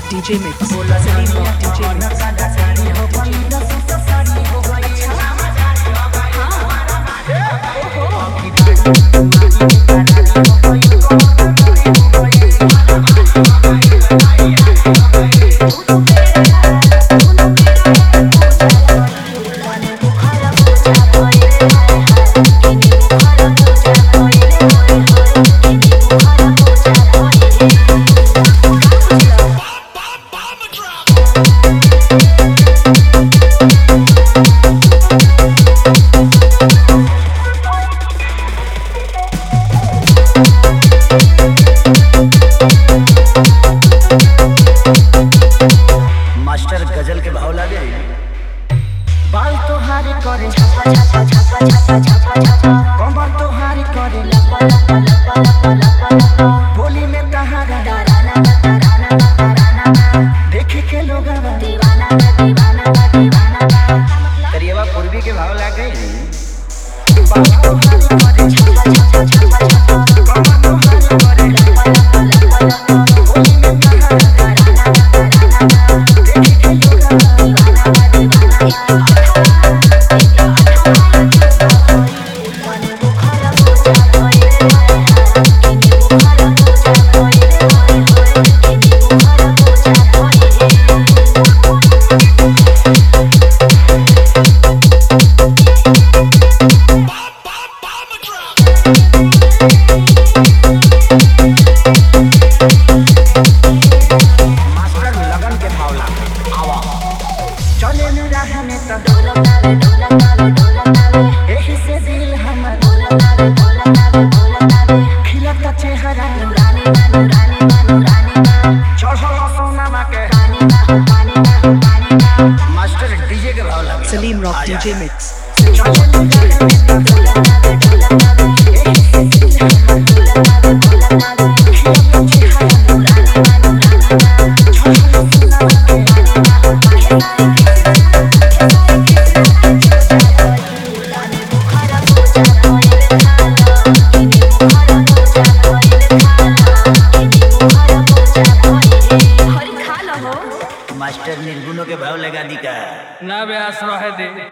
DJ Mix. Salim Rock DJ Mix. Master गजल के भाव लागे बाल तोहारी करे कमर तोहारी करे बोली में तहारा देखे के लोग करिएवा पूर्वी के भाव लागे बाल तोहारी करे कमर तोहारी करे बोली में तहारा मास्टर डीजे के भाव लगे Salim Rock DJ Mix. Master निर्गुणों के भाव लगा दी का ना बे आश्रय दे।